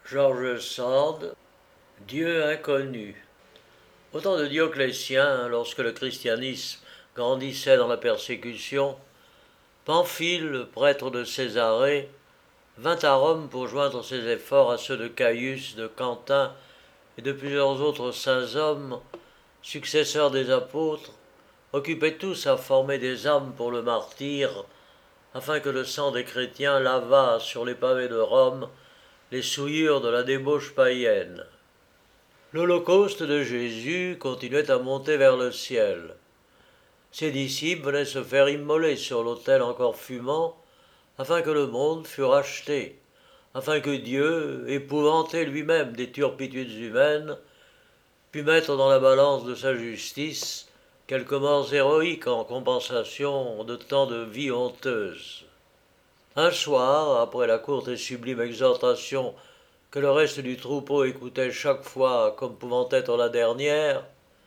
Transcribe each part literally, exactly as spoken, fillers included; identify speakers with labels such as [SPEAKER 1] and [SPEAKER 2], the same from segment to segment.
[SPEAKER 1] George Sand, Dieu inconnu. Au temps de Dioclétien, lorsque le christianisme grandissait dans la persécution, Pamphile, prêtre de Césarée, vint à Rome pour joindre ses efforts à ceux de Caius, de Quentin et de plusieurs autres saints hommes, successeurs des apôtres, occupés tous à former des âmes pour le martyre, afin que le sang des chrétiens lavât sur les pavés de Rome les souillures de la débauche païenne. L'holocauste de Jésus continuait à monter vers le ciel. Ses disciples venaient se faire immoler sur l'autel encore fumant, afin que le monde fût racheté, afin que Dieu, épouvanté lui-même des turpitudes humaines, pût mettre dans la balance de sa justice quelques morts héroïques en compensation de tant de vies honteuses. Un soir, après la courte et sublime exhortation que le reste du troupeau écoutait chaque fois comme pouvant être la dernière,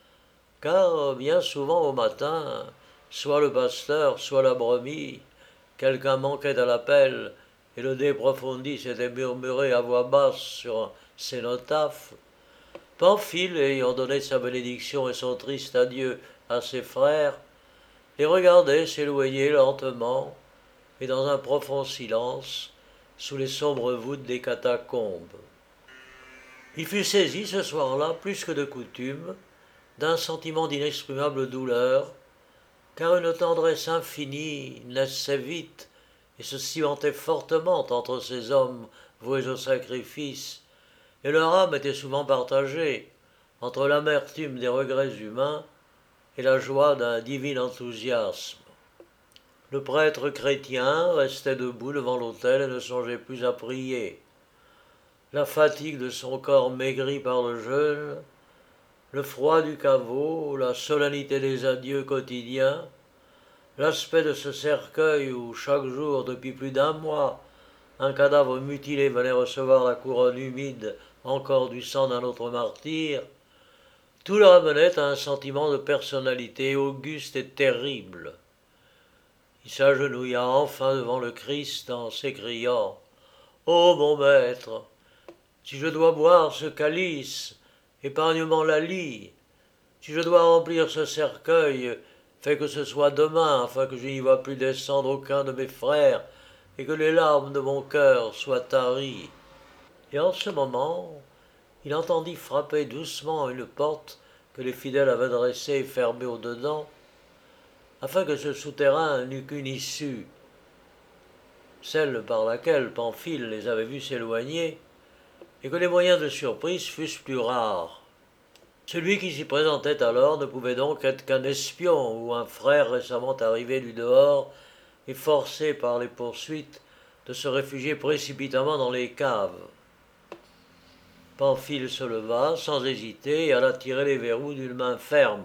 [SPEAKER 1] car bien souvent au matin, soit le pasteur, soit la brebis, quelqu'un manquait à l'appel et le De Profundis était murmuré à voix basse sur un cénotaphe, Pamphile, ayant donné sa bénédiction et son triste adieu à ses frères, les regardait s'éloigner lentement et dans un profond silence, sous les sombres voûtes des catacombes. Il fut saisi ce soir-là, plus que de coutume, d'un sentiment d'inexprimable douleur, car une tendresse infinie naissait vite et se cimentait fortement entre ces hommes voués au sacrifice, et leur âme était souvent partagée entre l'amertume des regrets humains et la joie d'un divin enthousiasme. Le prêtre chrétien restait debout devant l'autel et ne songeait plus à prier. La fatigue de son corps maigri par le jeûne, le froid du caveau, la solennité des adieux quotidiens, l'aspect de ce cercueil où chaque jour, depuis plus d'un mois, un cadavre mutilé venait recevoir la couronne humide encore du sang d'un autre martyr, tout le ramenait à un sentiment de personnalité auguste et terrible. Il s'agenouilla enfin devant le Christ en s'écriant « Ô mon maître, si je dois boire ce calice, épargne-moi la lie. Si je dois remplir ce cercueil, fais que ce soit demain, afin que je n'y vois plus descendre aucun de mes frères, et que les larmes de mon cœur soient taries. » Et en ce moment, il entendit frapper doucement à une porte que les fidèles avaient dressée et fermée au-dedans, afin que ce souterrain n'eût qu'une issue, celle par laquelle Pamphile les avait vus s'éloigner, et que les moyens de surprise fussent plus rares. Celui qui s'y présentait alors ne pouvait donc être qu'un espion ou un frère récemment arrivé du dehors et forcé par les poursuites de se réfugier précipitamment dans les caves. Pamphile se leva sans hésiter et alla tirer les verrous d'une main ferme.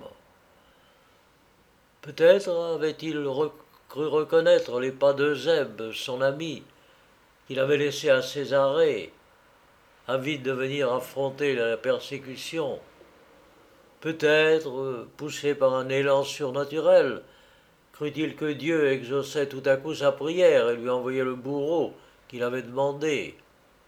[SPEAKER 1] Peut-être avait-il cru reconnaître les pas d'Eusèbe, son ami, qu'il avait laissé à Césarée, avide de venir affronter la persécution. Peut-être, poussé par un élan surnaturel, crut-il que Dieu exauçait tout à coup sa prière et lui envoyait le bourreau qu'il avait demandé.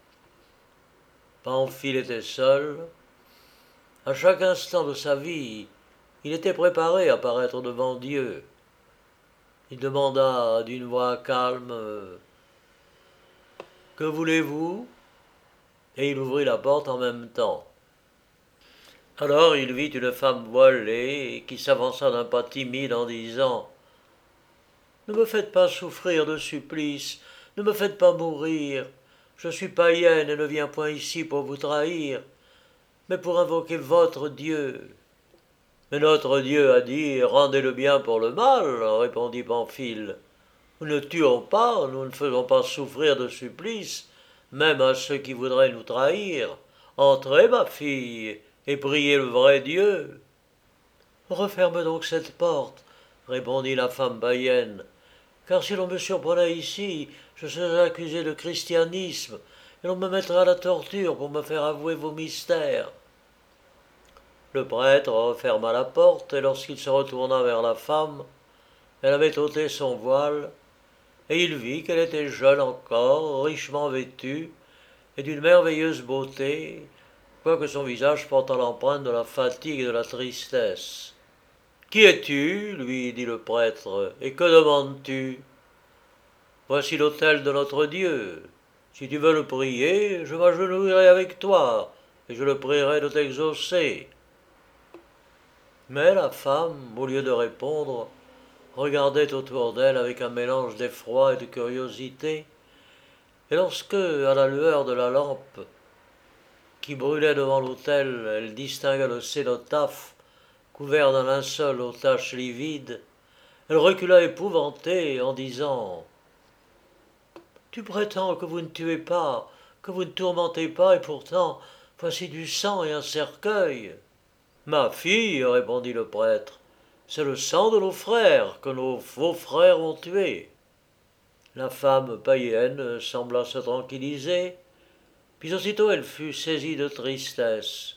[SPEAKER 1] Pamphile était seul. À chaque instant de sa vie, il était préparé à paraître devant Dieu. Il demanda d'une voix calme « Que voulez-vous » et il ouvrit la porte en même temps. Alors il vit une femme voilée qui s'avança d'un pas timide en disant « Ne me faites pas souffrir de supplice, ne me faites pas mourir. Je suis païenne et ne viens point ici pour vous trahir, mais pour invoquer votre Dieu. » « Mais notre Dieu a dit « Rendez le bien pour le mal », répondit Pamphile. « Nous ne tuons pas, nous ne faisons pas souffrir de supplice, même à ceux qui voudraient nous trahir. Entrez, ma fille, et priez le vrai Dieu. »« Referme donc cette porte, » répondit la femme païenne, « car si l'on me surprenait ici, je serais accusée de christianisme, et l'on me mettrait à la torture pour me faire avouer vos mystères. » Le prêtre referma la porte, et lorsqu'il se retourna vers la femme, elle avait ôté son voile, et il vit qu'elle était jeune encore, richement vêtue, est d'une merveilleuse beauté, quoique son visage porte l'empreinte de la fatigue et de la tristesse. « Qui es-tu » lui dit le prêtre, « et que demandes-tu » ? « Voici l'autel de notre Dieu. Si tu veux le prier, je m'agenouillerai avec toi, et je le prierai de t'exaucer. » Mais la femme, au lieu de répondre, regardait autour d'elle avec un mélange d'effroi et de curiosité, et lorsque, à la lueur de la lampe qui brûlait devant l'autel, elle distingua le cénotaphe couvert d'un linceul aux taches livides, elle recula épouvantée en disant « Tu prétends que vous ne tuez pas, que vous ne tourmentez pas, et pourtant voici du sang et un cercueil. » « Ma fille, répondit le prêtre, c'est le sang de nos frères que nos faux frères ont tués. » La femme païenne sembla se tranquilliser, puis aussitôt elle fut saisie de tristesse.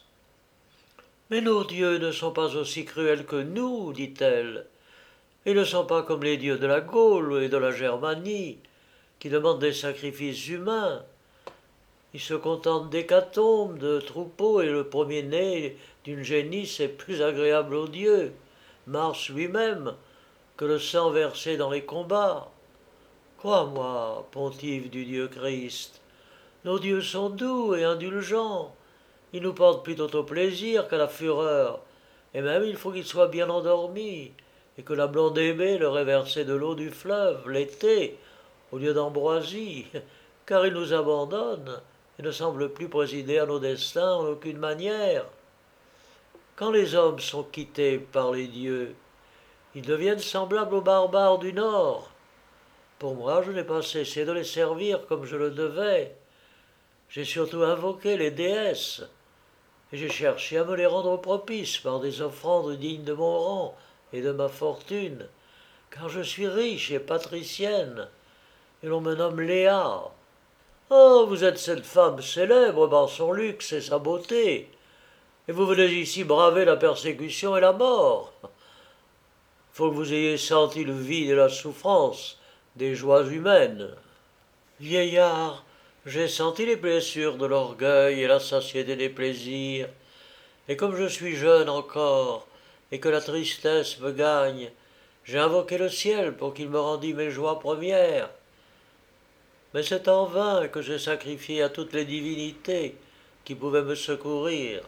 [SPEAKER 1] « Mais nos dieux ne sont pas aussi cruels que nous, dit-elle. Ils ne sont pas comme les dieux de la Gaule et de la Germanie, qui demandent des sacrifices humains. Ils se contentent d'hécatombes, de troupeaux, et le premier-né d'une génisse est plus agréable aux dieux, Mars lui-même, que le sang versé dans les combats. Crois-moi, pontife du Dieu Christ, nos dieux sont doux et indulgents. Ils nous portent plutôt au plaisir qu'à la fureur, et même il faut qu'ils soient bien endormis, et que la blonde aimée leur ait versé de l'eau du fleuve, l'été, au lieu d'ambroisie, car ils nous abandonnent et ne semblent plus présider à nos destins en aucune manière. Quand les hommes sont quittés par les dieux, ils deviennent semblables aux barbares du Nord. Pour moi, je n'ai pas cessé de les servir comme je le devais. J'ai surtout invoqué les déesses, et j'ai cherché à me les rendre propices par des offrandes dignes de mon rang et de ma fortune, car je suis riche et patricienne, et l'on me nomme Léa. Oh, vous êtes cette femme célèbre par son luxe et sa beauté, et vous venez ici braver la persécution et la mort. Faut que vous ayez senti le vide et la souffrance des joies humaines. Vieillard, j'ai senti les blessures de l'orgueil et la satiété des plaisirs, et comme je suis jeune encore, et que la tristesse me gagne, j'ai invoqué le ciel pour qu'il me rendît mes joies premières. Mais c'est en vain que j'ai sacrifié à toutes les divinités qui pouvaient me secourir.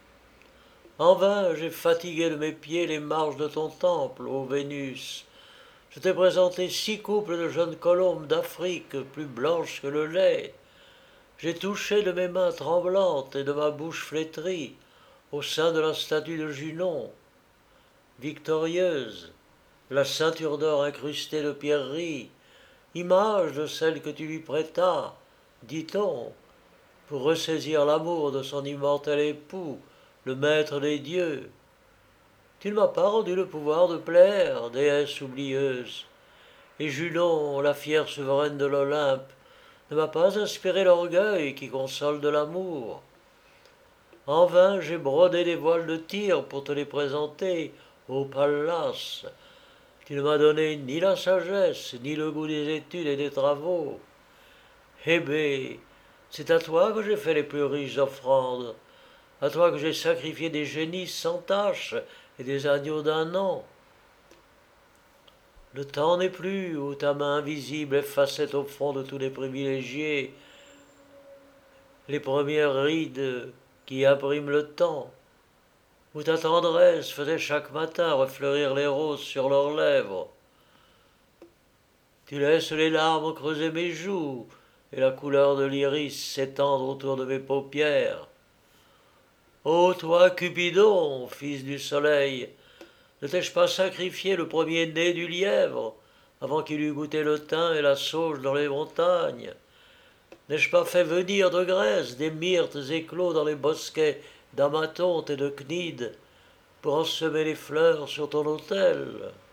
[SPEAKER 1] En vain j'ai fatigué de mes pieds les marches de ton temple, ô Vénus. Je t'ai présenté six couples de jeunes colombes d'Afrique plus blanches que le lait. J'ai touché de mes mains tremblantes et de ma bouche flétrie au sein de la statue de Junon. Victorieuse, la ceinture d'or incrustée de pierreries, image de celle que tu lui prêtas, dit-on, pour ressaisir l'amour de son immortel époux, le maître des dieux. Tu ne m'as pas rendu le pouvoir de plaire, déesse oublieuse, et Junon, la fière souveraine de l'Olympe, ne m'a pas inspiré l'orgueil qui console de l'amour. En vain j'ai brodé des voiles de Tyr pour te les présenter, ô Pallas. Tu ne m'as donné ni la sagesse, ni le goût des études et des travaux. Hébé, c'est à toi que j'ai fait les plus riches offrandes, à toi que j'ai sacrifié des génisses sans tache et des agneaux d'un an. Le temps n'est plus où ta main invisible effaçait au front de tous les privilégiés les premières rides qui impriment le temps, où ta tendresse faisait chaque matin refleurir les roses sur leurs lèvres. Tu laisses les larmes creuser mes joues et la couleur de l'iris s'étendre autour de mes paupières. Ô toi, Cupidon, fils du soleil, ne t'ai-je pas sacrifié le premier-né du lièvre, avant qu'il eût goûté le thym et la sauge dans les montagnes? N'ai-je pas fait venir de Grèce des myrtes éclos dans les bosquets d'Amathonte et de Cnide, pour ensemer les fleurs sur ton autel?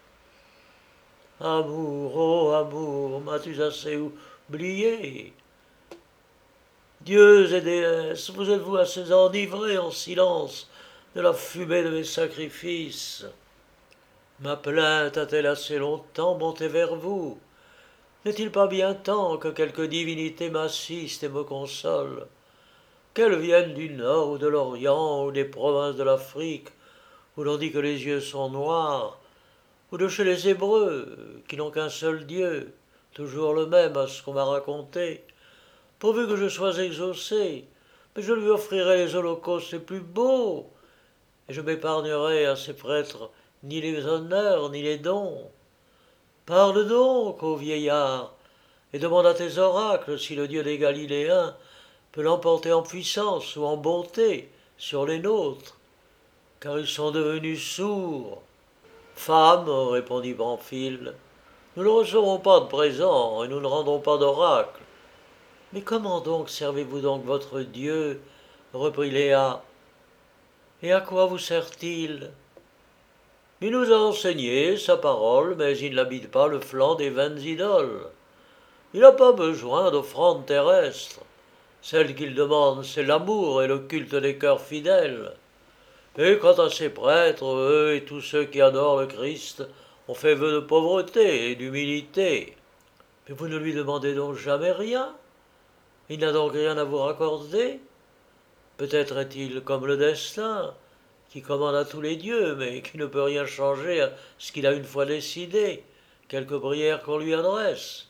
[SPEAKER 1] Amour, ô amour, m'as-tu assez oublié? Dieux et déesses, vous êtes-vous assez enivrés en silence de la fumée de mes sacrifices? Ma plainte a-t-elle assez longtemps monté vers vous? N'est-il pas bien temps que quelque divinité m'assiste et me console, qu'elle vienne du nord ou de l'Orient ou des provinces de l'Afrique, où l'on dit que les yeux sont noirs, ou de chez les Hébreux, qui n'ont qu'un seul Dieu, toujours le même à ce qu'on m'a raconté, pourvu que je sois exaucé, mais je lui offrirai les holocaustes les plus beaux, et je m'épargnerai à ces prêtres ni les honneurs ni les dons. Parle donc, ô vieillard, et demande à tes oracles si le Dieu des Galiléens peut l'emporter en puissance ou en bonté sur les nôtres, car ils sont devenus sourds. Femme, répondit Pamphile, nous ne recevrons pas de présent et nous ne rendrons pas d'oracle. Mais comment donc servez-vous donc votre Dieu, reprit Léa, et à quoi vous sert-il? Il nous a enseigné sa parole, mais il n'habite pas le flanc des vaines idoles. Il n'a pas besoin d'offrandes terrestres. Celle qu'il demande, c'est l'amour et le culte des cœurs fidèles. Et quant à ces prêtres, eux et tous ceux qui adorent le Christ, ont fait vœu de pauvreté et d'humilité. Mais vous ne lui demandez donc jamais rien? Il n'a donc rien à vous raccorder? Peut-être est-il comme le destin, qui commande à tous les dieux, mais qui ne peut rien changer à ce qu'il a une fois décidé, quelque prière qu'on lui adresse.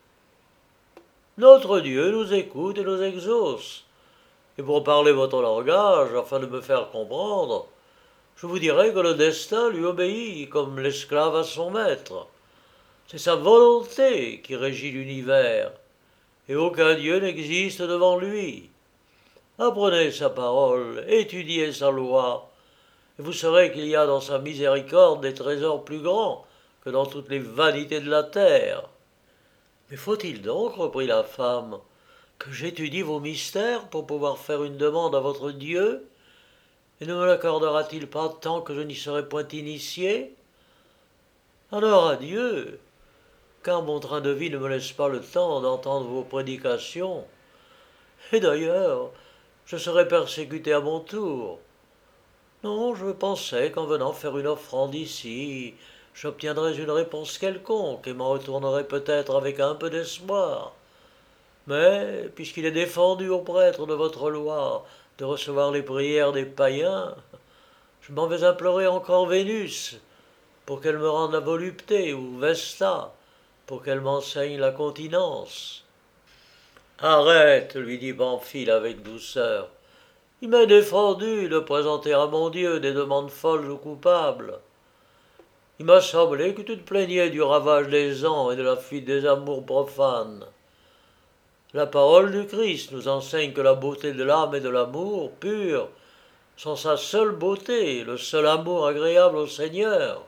[SPEAKER 1] Notre Dieu nous écoute et nous exauce. Et pour parler votre langage, afin de me faire comprendre, je vous dirai que le destin lui obéit comme l'esclave à son maître. C'est sa volonté qui régit l'univers, et aucun Dieu n'existe devant lui. Apprenez sa parole, étudiez sa loi, et vous saurez qu'il y a dans sa miséricorde des trésors plus grands que dans toutes les vanités de la terre. Mais faut-il donc, reprit la femme, que j'étudie vos mystères pour pouvoir faire une demande à votre Dieu? Et ne me l'accordera-t-il pas tant que je n'y serai point initié? Alors adieu, car mon train de vie ne me laisse pas le temps d'entendre vos prédications. Et d'ailleurs, je serai persécuté à mon tour. Non, je pensais qu'en venant faire une offrande ici, j'obtiendrais une réponse quelconque et m'en retournerais peut-être avec un peu d'espoir. Mais, puisqu'il est défendu aux prêtres de votre loi de recevoir les prières des païens, je m'en vais implorer encore Vénus, pour qu'elle me rende la volupté, ou Vesta, pour qu'elle m'enseigne la continence. Arrête, lui dit Pamphile avec douceur. Il m'est défendu de présenter à mon Dieu des demandes folles ou coupables. Il m'a semblé que tu te plaignais du ravage des ans et de la fuite des amours profanes. La parole du Christ nous enseigne que la beauté de l'âme et de l'amour pur sont sa seule beauté, le seul amour agréable au Seigneur.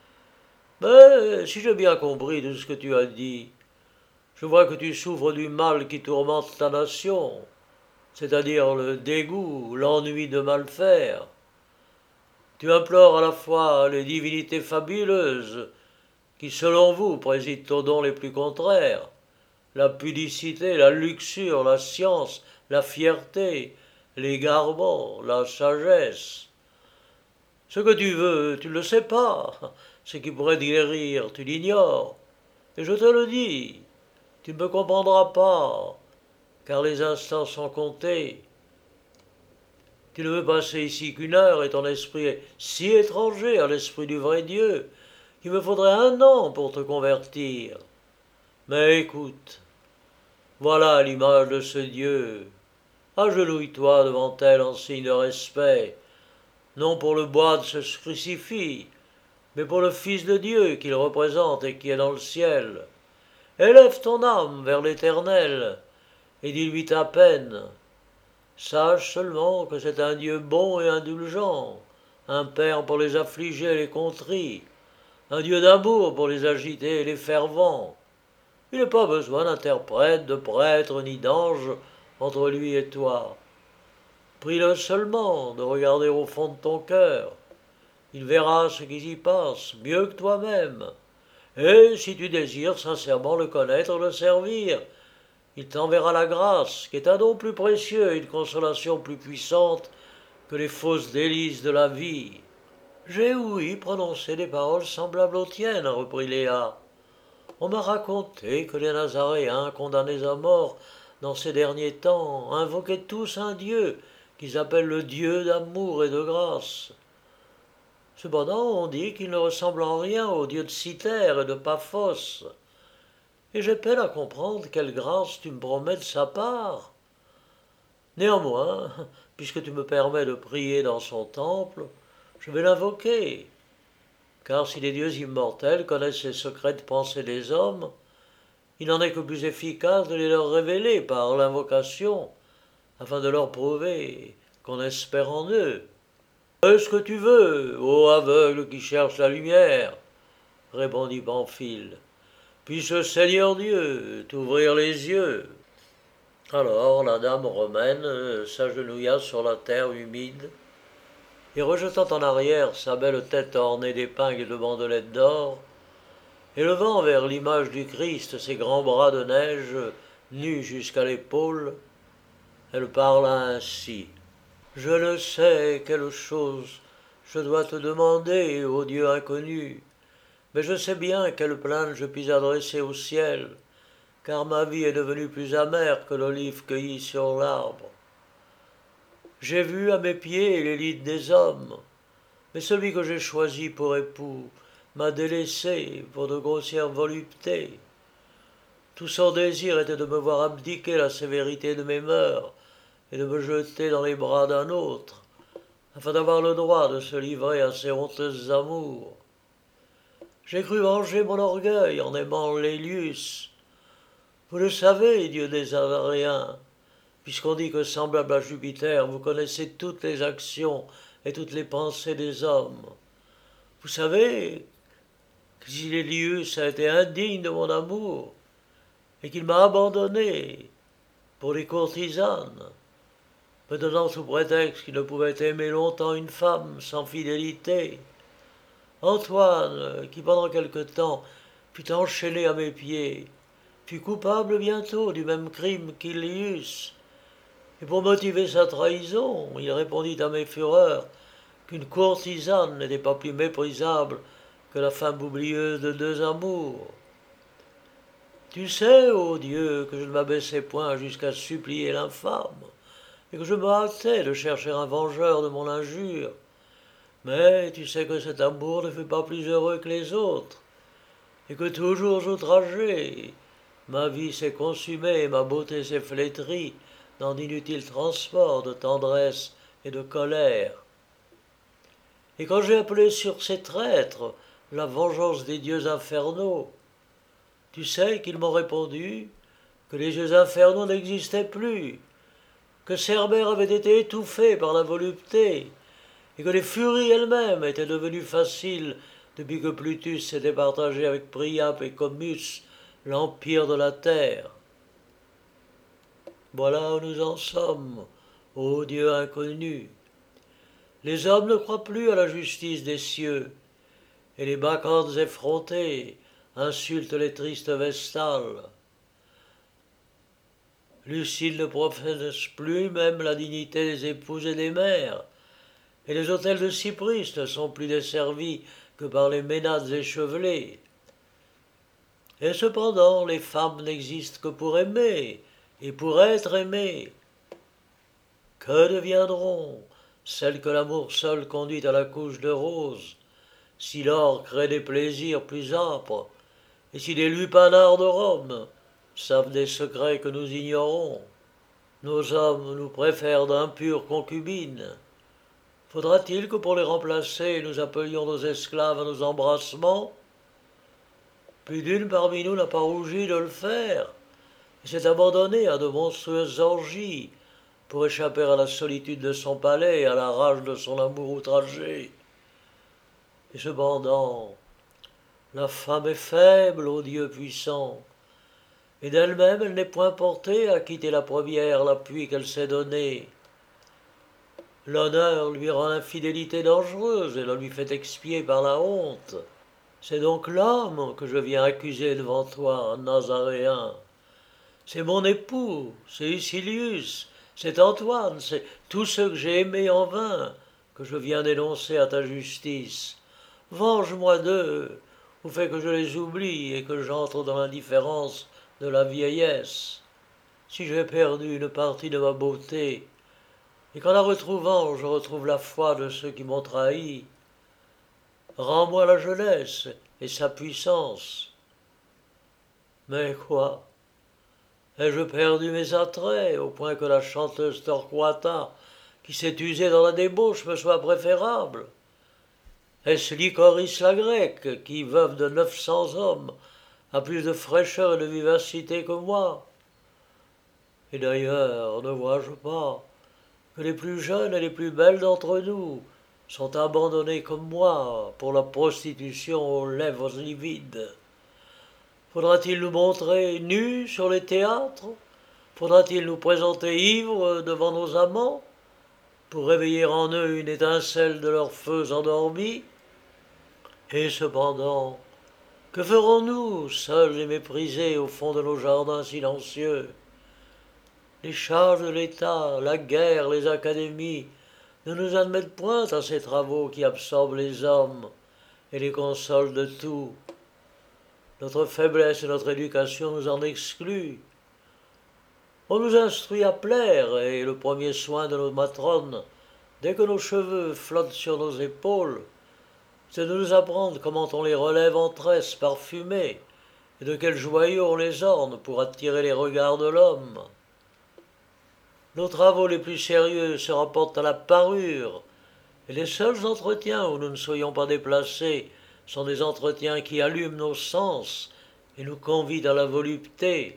[SPEAKER 1] Mais si j'ai bien compris de ce que tu as dit, je vois que tu souffres du mal qui tourmente ta nation, c'est-à-dire le dégoût, l'ennui de mal faire. Tu implores à la fois les divinités fabuleuses, qui selon vous président aux dons les plus contraires, la pudicité, la luxure, la science, la fierté, l'égarement, la sagesse. Ce que tu veux, tu ne le sais pas. Ce qui pourrait te guérir, tu l'ignores. Et je te le dis, tu ne me comprendras pas, car les instants sont comptés. Tu ne veux passer ici qu'une heure, et ton esprit est si étranger à l'esprit du vrai Dieu qu'il me faudrait un an pour te convertir. Mais écoute, voilà l'image de ce Dieu. Agenouille-toi devant elle en signe de respect, non pour le bois de ce crucifix, mais pour le Fils de Dieu qu'il représente et qui est dans le ciel. Élève ton âme vers l'Éternel, et dis-lui ta peine. Sache seulement que c'est un Dieu bon et indulgent, un Père pour les affligés et les contrits, un Dieu d'amour pour les agités et les fervents. Il n'est pas besoin d'interprète, de prêtre ni d'ange entre lui et toi. Prie-le seulement de regarder au fond de ton cœur. Il verra ce qui s'y passe, mieux que toi-même. Et si tu désires sincèrement le connaître, le servir, il t'enverra la grâce, qui est un don plus précieux et une consolation plus puissante que les fausses délices de la vie. J'ai ouï prononcer des paroles semblables aux tiennes, reprit Léa. On m'a raconté que les Nazaréens condamnés à mort dans ces derniers temps invoquaient tous un Dieu qu'ils appellent le Dieu d'amour et de grâce. Cependant, on dit qu'il ne ressemble en rien au Dieu de Cythère et de Paphos, et j'ai peine à comprendre quelle grâce tu me promets de sa part. Néanmoins, puisque tu me permets de prier dans son temple, je vais l'invoquer, car si les dieux immortels connaissent les secrètes pensées des hommes, il n'en est que plus efficace de les leur révéler par l'invocation, afin de leur prouver qu'on espère en eux. « Fais ce que tu veux, ô aveugle qui cherche la lumière, » répondit Pamphile. « Puisse le Seigneur Dieu t'ouvrir les yeux. » Alors la dame romaine s'agenouilla sur la terre humide, et rejetant en arrière sa belle tête ornée d'épingles et de bandelettes d'or, élevant vers l'image du Christ ses grands bras de neige nus jusqu'à l'épaule, elle parla ainsi. « Je ne sais quelle chose je dois te demander, ô Dieu inconnu, mais je sais bien quelle plainte je puis adresser au ciel, car ma vie est devenue plus amère que l'olive cueillie sur l'arbre. J'ai vu à mes pieds l'élite des hommes, mais celui que j'ai choisi pour époux m'a délaissé pour de grossières voluptés. Tout son désir était de me voir abdiquer la sévérité de mes mœurs et de me jeter dans les bras d'un autre, afin d'avoir le droit de se livrer à ses honteux amours. J'ai cru venger mon orgueil en aimant Lélius. Vous le savez, dieu des Avaréens, puisqu'on dit que, semblable à Jupiter, vous connaissez toutes les actions et toutes les pensées des hommes. Vous savez que si Lélius a été indigne de mon amour, et qu'il m'a abandonné pour les courtisanes, me donnant sous prétexte qu'il ne pouvait aimer longtemps une femme sans fidélité, Antoine, qui pendant quelque temps fut enchaîné à mes pieds, fut coupable bientôt du même crime qu'Ilius, et pour motiver sa trahison, il répondit à mes fureurs qu'une courtisane n'était pas plus méprisable que la femme oublieuse de deux amours. Tu sais, ô Dieu, que je ne m'abaissais point jusqu'à supplier l'infâme, et que je me hâtais de chercher un vengeur de mon injure. Mais tu sais que cet amour ne fut pas plus heureux que les autres, et que toujours outragé, ma vie s'est consumée et ma beauté s'est flétrie dans d'inutiles transports de tendresse et de colère. Et quand j'ai appelé sur ces traîtres la vengeance des dieux infernaux, tu sais qu'ils m'ont répondu que les dieux infernaux n'existaient plus, que Cerbère avait été étouffé par la volupté, et que les furies elles-mêmes étaient devenues faciles depuis que Plutus s'était partagé avec Priape et Comus l'empire de la terre. Voilà où nous en sommes, ô Dieu inconnu. Les hommes ne croient plus à la justice des cieux, et les bacchantes effrontées insultent les tristes vestales. Lucile ne professe plus même la dignité des épouses et des mères, et les hôtels de Cypris ne sont plus desservis que par les ménades échevelées. Et cependant, les femmes n'existent que pour aimer, et pour être aimées. Que deviendront celles que l'amour seul conduit à la couche de rose, si l'or crée des plaisirs plus âpres, et si les lupanards de Rome savent des secrets que nous ignorons? Nos hommes nous préfèrent d'impures concubines. Faudra-t-il que pour les remplacer, nous appelions nos esclaves à nos embrassements? Plus d'une parmi nous n'a pas rougi de le faire, et s'est abandonnée à de monstrueuses orgies pour échapper à la solitude de son palais et à la rage de son amour outragé. Et cependant, la femme est faible, ô Dieu puissant, et d'elle-même elle n'est point portée à quitter la première l'appui qu'elle s'est donné. L'honneur lui rend l'infidélité dangereuse et la lui fait expier par la honte. C'est donc l'homme que je viens accuser devant toi, Nazaréen. C'est mon époux, c'est Lucilius, c'est Antoine, c'est tous ceux que j'ai aimés en vain que je viens dénoncer à ta justice. Venge-moi d'eux, ou fait que je les oublie et que j'entre dans l'indifférence de la vieillesse. Si j'ai perdu une partie de ma beauté, et qu'en la retrouvant je retrouve la foi de ceux qui m'ont trahi, rends-moi la jeunesse et sa puissance. Mais quoi? Ai-je perdu mes attraits, au point que la chanteuse Torquata, qui s'est usée dans la débauche, me soit préférable? Est-ce Lycoris la grecque, qui, veuve de neuf cents hommes, a plus de fraîcheur et de vivacité que moi? Et d'ailleurs, ne vois-je pas que les plus jeunes et les plus belles d'entre nous sont abandonnées comme moi pour la prostitution aux lèvres livides? Faudra-t-il nous montrer nus sur les théâtres? Faudra-t-il nous présenter ivres devant nos amants pour réveiller en eux une étincelle de leurs feux endormis? Et cependant, que ferons-nous, seuls et méprisés au fond de nos jardins silencieux? Les charges de l'État, la guerre, les académies ne nous admettent point à ces travaux qui absorbent les hommes et les consolent de tout. Notre faiblesse et notre éducation nous en excluent. On nous instruit à plaire, et le premier soin de nos matrones, dès que nos cheveux flottent sur nos épaules, c'est de nous apprendre comment on les relève en tresses parfumées, et de quels joyaux on les orne pour attirer les regards de l'homme. Nos travaux les plus sérieux se rapportent à la parure, et les seuls entretiens où nous ne soyons pas déplacés sont des entretiens qui allument nos sens et nous convident à la volupté.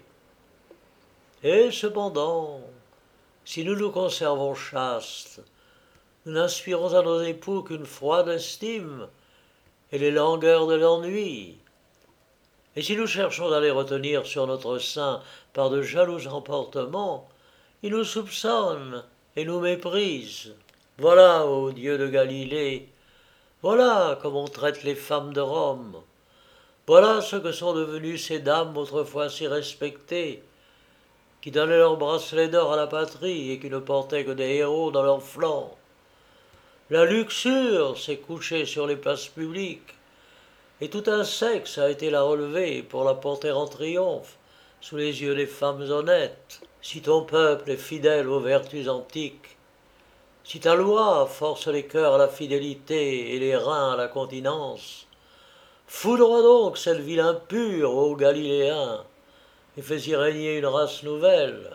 [SPEAKER 1] Et cependant, si nous nous conservons chastes, nous n'inspirons à nos époux qu'une froide estime et les langueurs de l'ennui. Et si nous cherchons à les retenir sur notre sein par de jaloux emportements, ils nous soupçonnent et nous méprisent. Voilà, ô Dieu de Galilée, voilà comme on traite les femmes de Rome. Voilà ce que sont devenues ces dames autrefois si respectées, qui donnaient leurs bracelets d'or à la patrie et qui ne portaient que des héros dans leurs flancs. La luxure s'est couchée sur les places publiques, et tout un sexe a été la relever pour la porter en triomphe sous les yeux des femmes honnêtes. Si ton peuple est fidèle aux vertus antiques, si ta loi force les cœurs à la fidélité et les reins à la continence, foudroie donc cette ville impure, ô Galiléens, et fais-y régner une race nouvelle.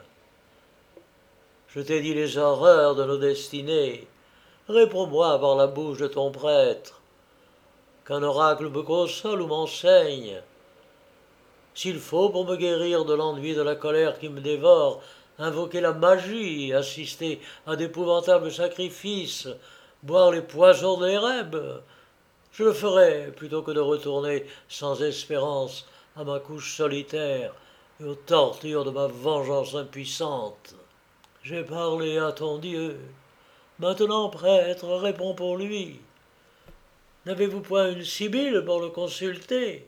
[SPEAKER 1] Je t'ai dit les horreurs de nos destinées, réponds-moi par la bouche de ton prêtre, qu'un oracle me console ou m'enseigne. S'il faut, pour me guérir de l'ennui de la colère qui me dévore, invoquer la magie, assister à d'épouvantables sacrifices, boire les poisons de l'érèbe, je le ferai plutôt que de retourner sans espérance à ma couche solitaire et aux tortures de ma vengeance impuissante. J'ai parlé à ton Dieu. Maintenant, prêtre, réponds pour lui. N'avez-vous point une sibylle pour le consulter?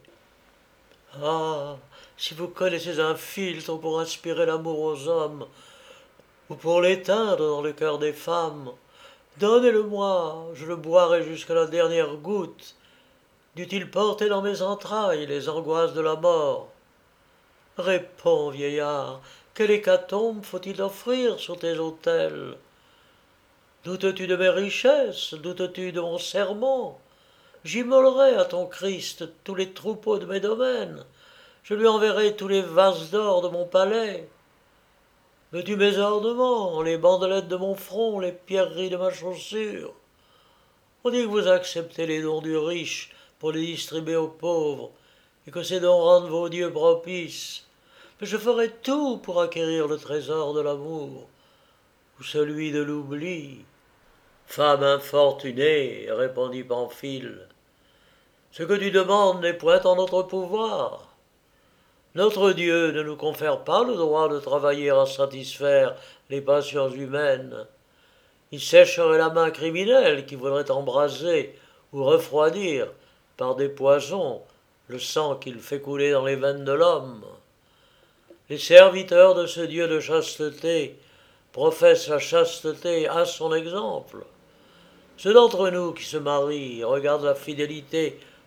[SPEAKER 1] Ah, si vous connaissez un filtre pour inspirer l'amour aux hommes, ou pour l'éteindre dans le cœur des femmes, donnez-le-moi, je le boirai jusqu'à la dernière goutte. Dût-il porter dans mes entrailles les angoisses de la mort? Réponds, vieillard, quelle hécatombe faut-il offrir sur tes autels? Doutes-tu de mes richesses? Doutes-tu de mon serment? J'immolerai à ton Christ tous les troupeaux de mes domaines. Je lui enverrai tous les vases d'or de mon palais. Veux-tu mes ornements, les bandelettes de mon front, les pierreries de ma chaussure? On dit que vous acceptez les dons du riche pour les distribuer aux pauvres, et que ces dons rendent vos dieux propices. Mais je ferai tout pour acquérir le trésor de l'amour, ou celui de l'oubli. Femme infortunée, répondit Pamphile, ce que tu demandes n'est point en notre pouvoir. Notre Dieu ne nous confère pas le droit de travailler à satisfaire les passions humaines. Il sécherait la main criminelle qui voudrait embraser ou refroidir par des poisons le sang qu'il fait couler dans les veines de l'homme. Les serviteurs de ce Dieu de chasteté professent la chasteté à son exemple. Ceux d'entre nous qui se marient regardent la fidélité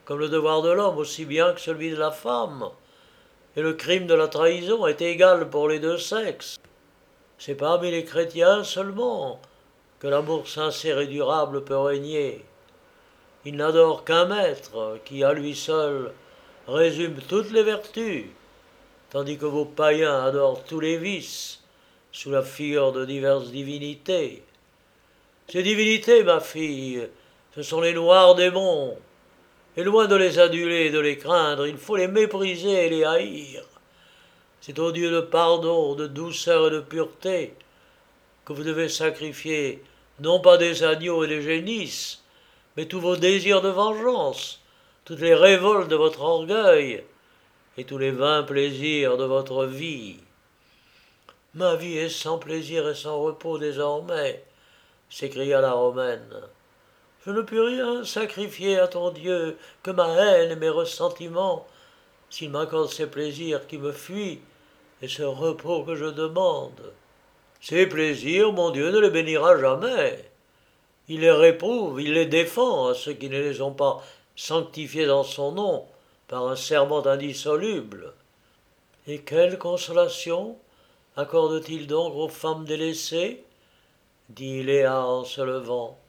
[SPEAKER 1] comme le devoir de l'homme aussi bien que celui de la femme, et le crime de la trahison est égal pour les deux sexes. C'est parmi les chrétiens seulement que l'amour sincère et durable peut régner. Il n'adore qu'un maître qui, à lui seul, résume toutes les vertus, tandis que vos païens adorent tous les vices, sous la figure de diverses divinités. Ces divinités, ma fille, ce sont les noirs démons, et loin de les aduler et de les craindre, il faut les mépriser et les haïr. C'est au Dieu de pardon, de douceur et de pureté que vous devez sacrifier non pas des agneaux et des génisses, mais tous vos désirs de vengeance, toutes les révoltes de votre orgueil et tous les vains plaisirs de votre vie. Ma vie est sans plaisir et sans repos désormais, s'écria la Romaine. Je ne puis rien sacrifier à ton Dieu que ma haine et mes ressentiments, s'il m'accorde ces plaisirs qui me fuient et ce repos que je demande. Ces plaisirs, mon Dieu ne les bénira jamais. Il les réprouve, il les défend à ceux qui ne les ont pas sanctifiés dans son nom par un serment indissoluble. Et quelle consolation accorde-t-il donc aux femmes délaissées? Dit Léa en se levant.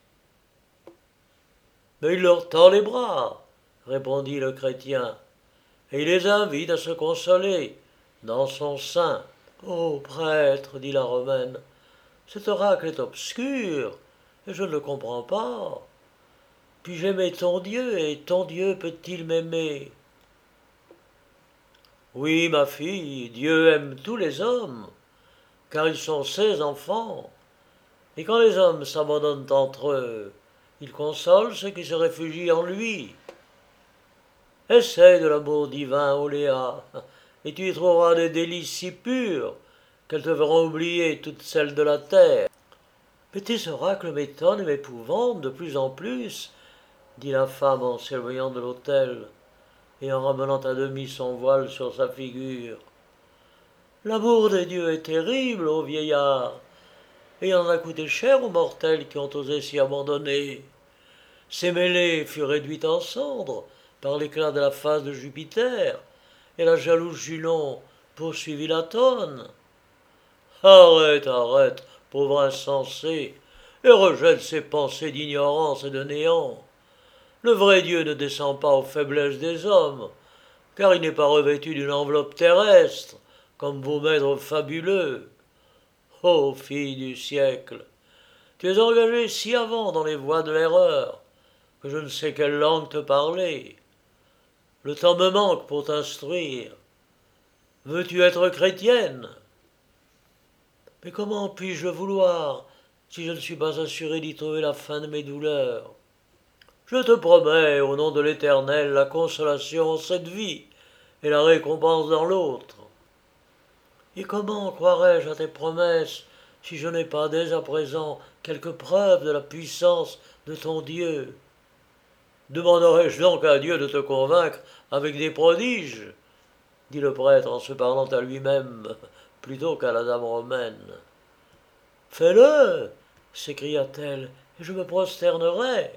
[SPEAKER 1] Mais il leur tend les bras, répondit le chrétien, et il les invite à se consoler dans son sein. Ô prêtre, dit la Romaine, cet oracle est obscur, et je ne le comprends pas. Puis-je aimer ton Dieu, et ton Dieu peut-il m'aimer? Oui, ma fille, Dieu aime tous les hommes, car ils sont ses enfants, et quand les hommes s'abandonnent entre eux, il console ceux qui se réfugient en lui. Essaie de l'amour divin, ô Léa, et tu y trouveras des délices si pures qu'elles te feront oublier toutes celles de la terre. Mais tes oracles m'étonnent et m'épouvantent de plus en plus, dit la femme en s'éloignant de l'autel et en ramenant à demi son voile sur sa figure. L'amour des dieux est terrible, ô vieillard, et il en a coûté cher aux mortels qui ont osé s'y abandonner. Ces mêlées furent réduites en cendres par l'éclat de la face de Jupiter, et la jalouse Junon poursuivit Latone. Arrête, arrête, pauvre insensé, et rejette ces pensées d'ignorance et de néant. Le vrai Dieu ne descend pas aux faiblesses des hommes, car il n'est pas revêtu d'une enveloppe terrestre, comme vos maîtres fabuleux. Ô fille du siècle, tu es engagée si avant dans les voies de l'erreur, que je ne sais quelle langue te parler. Le temps me manque pour t'instruire. Veux-tu être chrétienne? Mais comment puis-je le vouloir, si je ne suis pas assuré d'y trouver la fin de mes douleurs? Je te promets, au nom de l'Éternel, la consolation en cette vie et la récompense dans l'autre. Et comment croirais-je à tes promesses si je n'ai pas dès à présent quelque preuve de la puissance de ton Dieu? Demanderai-je donc à Dieu de te convaincre avec des prodiges? Dit le prêtre en se parlant à lui-même plutôt qu'à la dame romaine. Fais-le, s'écria-t-elle, et je me prosternerai.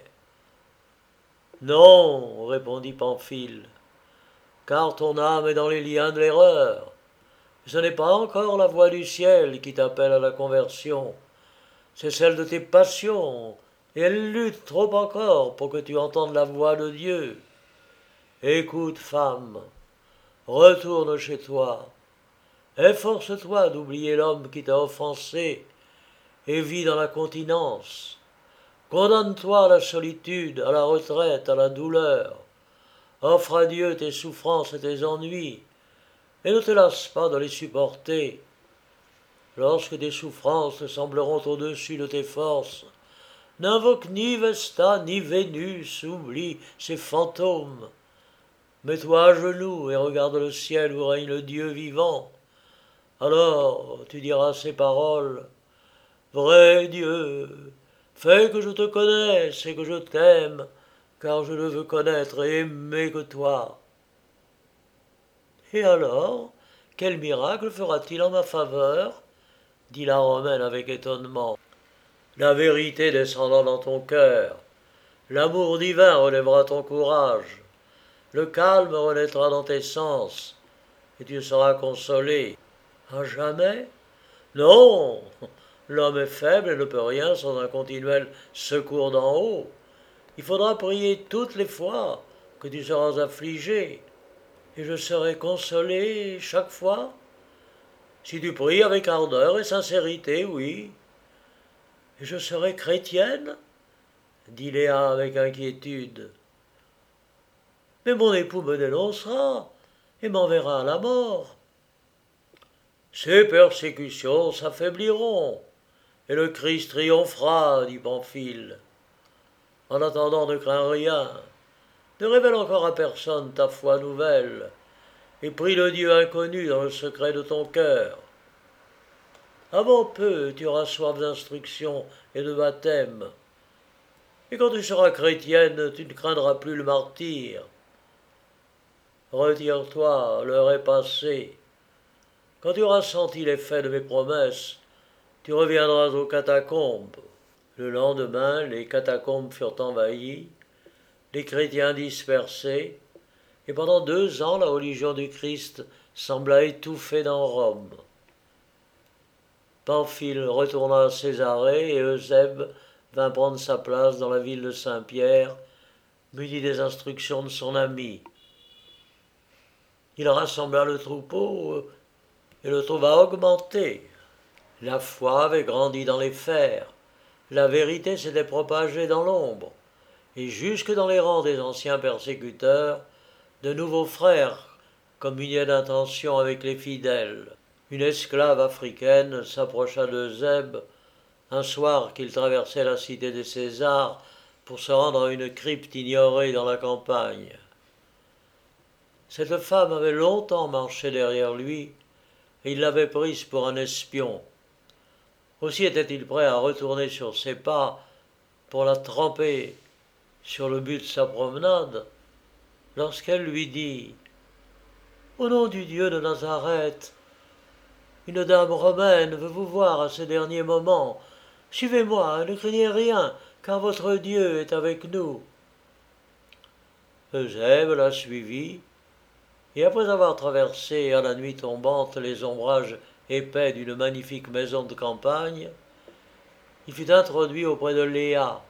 [SPEAKER 1] Non, répondit Pamphile, car ton âme est dans les liens de l'erreur. Ce n'est pas encore la voix du ciel qui t'appelle à la conversion, c'est celle de tes passions, et elle lutte trop encore pour que tu entendes la voix de Dieu. Écoute, femme, retourne chez toi, efforce-toi d'oublier l'homme qui t'a offensé, et vis dans la continence. Condamne-toi à la solitude, à la retraite, à la douleur. Offre à Dieu tes souffrances et tes ennuis, et ne te lasse pas de les supporter. Lorsque tes souffrances te sembleront au-dessus de tes forces, n'invoque ni Vesta ni Vénus, oublie ces fantômes. Mets-toi à genoux et regarde le ciel où règne le Dieu vivant. Alors tu diras ces paroles. Vrai Dieu, fais que je te connaisse et que je t'aime, car je ne veux connaître et aimer que toi. Et alors, quel miracle fera-t-il en ma faveur? Dit la Romaine avec étonnement. La vérité descendant dans ton cœur, l'amour divin relèvera ton courage, Le calme renaîtra dans tes sens, et tu seras consolé. À jamais? Non! L'homme est faible et ne peut rien sans un continuel secours d'en haut. Il faudra prier toutes les fois que tu seras affligé, et je serai consolé chaque fois. Si tu pries avec ardeur et sincérité, oui. Et je serai chrétienne, dit Léa avec inquiétude. Mais mon époux me dénoncera et m'enverra à la mort. Ces persécutions s'affaibliront, et le Christ triomphera, dit Pamphile. En attendant, ne crains rien, ne révèle encore à personne ta foi nouvelle, et prie le Dieu inconnu dans le secret de ton cœur. Avant peu, tu auras soif d'instruction et de baptême, et quand tu seras chrétienne, tu ne craindras plus le martyre. Retire-toi, l'heure est passée. Quand tu auras senti l'effet de mes promesses, tu reviendras aux catacombes. Le lendemain, les catacombes furent envahies, les chrétiens dispersés, et pendant deux ans la religion du Christ sembla étouffée dans Rome. Pamphile retourna à Césarée et Eusèbe vint prendre sa place dans la ville de Saint-Pierre, muni des instructions de son ami. Il rassembla le troupeau et le trouva augmenté. La foi avait grandi dans les fers, la vérité s'était propagée dans l'ombre, et jusque dans les rangs des anciens persécuteurs, de nouveaux frères communiaient d'intention avec les fidèles. Une esclave africaine s'approcha d'Eusèbe un soir qu'il traversait la cité des Césars pour se rendre à une crypte ignorée dans la campagne. Cette femme avait longtemps marché derrière lui, et il l'avait prise pour un espion. Aussi était-il prêt à retourner sur ses pas pour la tremper sur le but de sa promenade, lorsqu'elle lui dit « Au nom du Dieu de Nazareth, une dame romaine veut vous voir à ce dernier moment. Suivez-moi, ne craignez rien, car votre Dieu est avec nous. » Eusèbe la suivit, et après avoir traversé à la nuit tombante les ombrages épais d'une magnifique maison de campagne, il fut introduit auprès de Léa.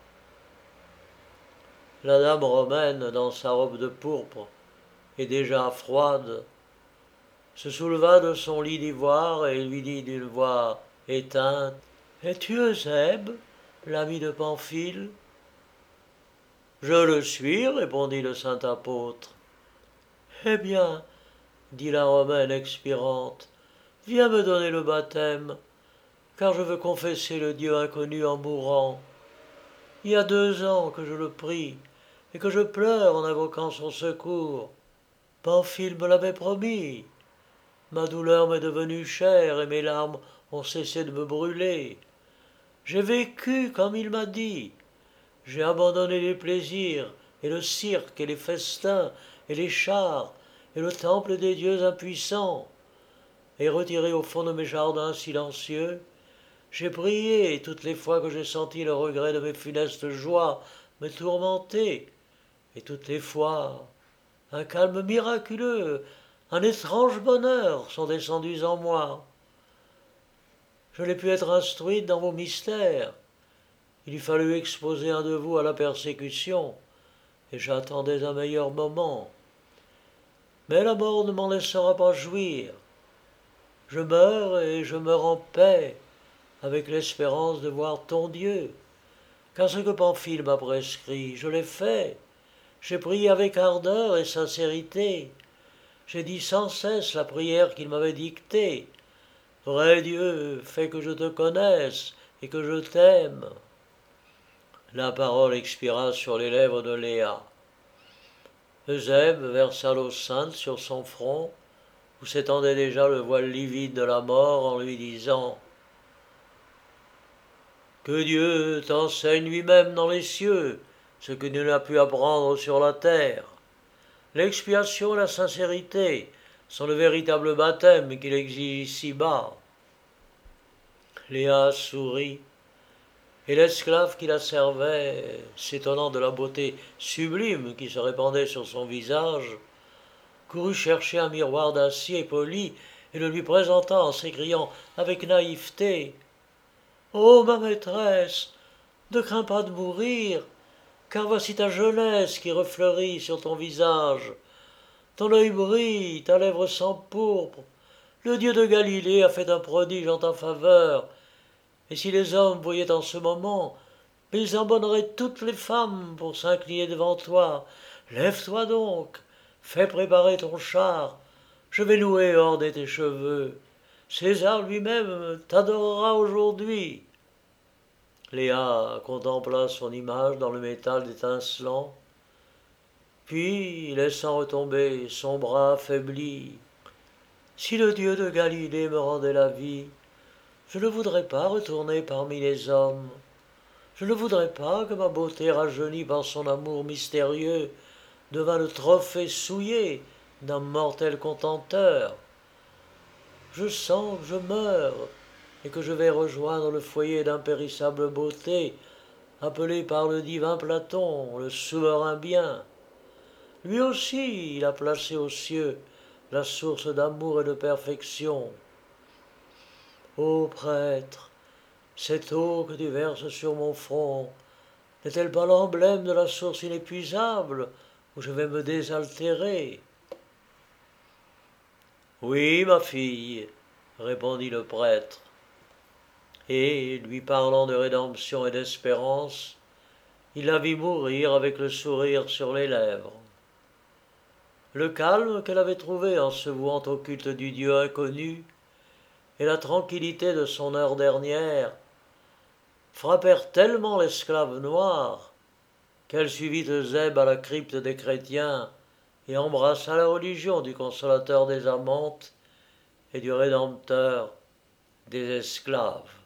[SPEAKER 1] La dame romaine, dans sa robe de pourpre et déjà froide, se souleva de son lit d'ivoire et lui dit d'une voix éteinte « Es-tu Eusèbe, l'ami de Pamphile ?»« Je le suis, répondit le saint apôtre. »« Eh bien, dit la Romaine expirante, viens me donner le baptême, car je veux confesser le Dieu inconnu en mourant. Il y a deux ans que je le prie, et que je pleure en invoquant son secours. Pamphile me l'avait promis. Ma douleur m'est devenue chère, et mes larmes ont cessé de me brûler. J'ai vécu comme il m'a dit. J'ai abandonné les plaisirs, et le cirque, et les festins, et les chars, et le temple des dieux impuissants. Et retiré au fond de mes jardins silencieux, j'ai prié toutes les fois que j'ai senti le regret de mes funestes joies me tourmenter, et toutes les fois, un calme miraculeux, un étrange bonheur sont descendus en moi. Je n'ai pu être instruite dans vos mystères. Il eût fallu exposer un de vous à la persécution, et j'attendais un meilleur moment. Mais la mort ne m'en laissera pas jouir. Je meurs et je meurs en paix, avec l'espérance de voir ton Dieu. Car ce que Pamphile m'a prescrit, je l'ai fait. J'ai prié avec ardeur et sincérité. J'ai dit sans cesse la prière qu'il m'avait dictée. Vrai Dieu, fais que je te connaisse et que je t'aime. La parole expira sur les lèvres de Léa. Eusèbe versa l'eau sainte sur son front, où s'étendait déjà le voile livide de la mort, en lui disant « Que Dieu t'enseigne lui-même dans les cieux ce que tu n'as pu apprendre sur la terre. L'expiation et la sincérité sont le véritable baptême qu'il exige ici-bas. » Léa sourit Et l'esclave qui la servait, s'étonnant de la beauté sublime qui se répandait sur son visage, courut chercher un miroir d'acier poli et le lui présenta en s'écriant avec naïveté: Ô ma maîtresse, ne crains pas de mourir, car voici ta jeunesse qui refleurit sur ton visage. Ton œil brille, ta lèvre s'empourpre. Le Dieu de Galilée a fait un prodige en ta faveur. Et si les hommes voyaient en ce moment, ils abandonneraient toutes les femmes pour s'incliner devant toi. Lève-toi donc, fais préparer ton char. Je vais louer et orner tes cheveux. César lui-même t'adorera aujourd'hui. Léa contempla son image dans le métal étincelant, puis, laissant retomber son bras affaibli, si le Dieu de Galilée me rendait la vie, je ne voudrais pas retourner parmi les hommes. Je ne voudrais pas que ma beauté rajeunie par son amour mystérieux devint le trophée souillé d'un mortel contenteur. Je sens que je meurs et que je vais rejoindre le foyer d'impérissable beauté appelé par le divin Platon le souverain bien. Lui aussi, il a placé aux cieux la source d'amour et de perfection. Ô prêtre, cette eau que tu verses sur mon front n'est-elle pas l'emblème de la source inépuisable où je vais me désaltérer? Oui, ma fille, répondit le prêtre, et, lui parlant de rédemption et d'espérance, il la vit mourir avec le sourire sur les lèvres. Le calme qu'elle avait trouvé en se vouant au culte du Dieu inconnu et la tranquillité de son heure dernière frappèrent tellement l'esclave noire qu'elle suivit Eusèbe à la crypte des chrétiens et embrassa la religion du consolateur des amantes et du rédempteur des esclaves.